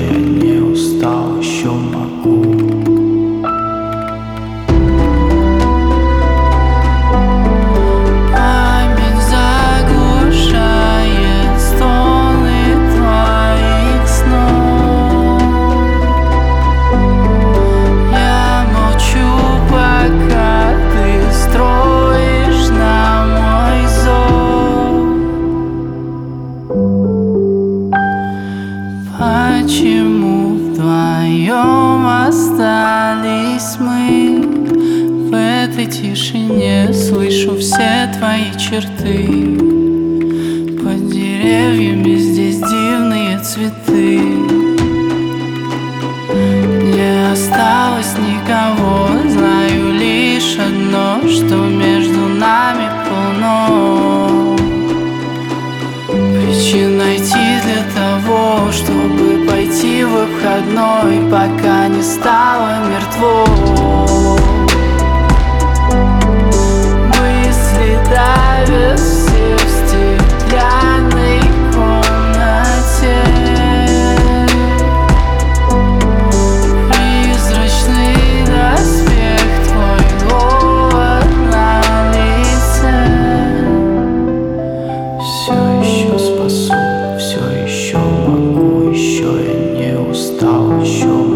я не устал, еще могу. Почему вдвоем остались мы? В этой тишине слышу все твои черты. Под деревьями здесь дивные цветы. Не осталось никого, знаю лишь одно, что между нами полно причин найти для того, чтобы пойти в выходной, пока не стало мертво. Мысли давят все в стеклянной комнате. Призрачный доспех, твой голод на лице. Все еще спасу, все еще могу, еще я не устал, еще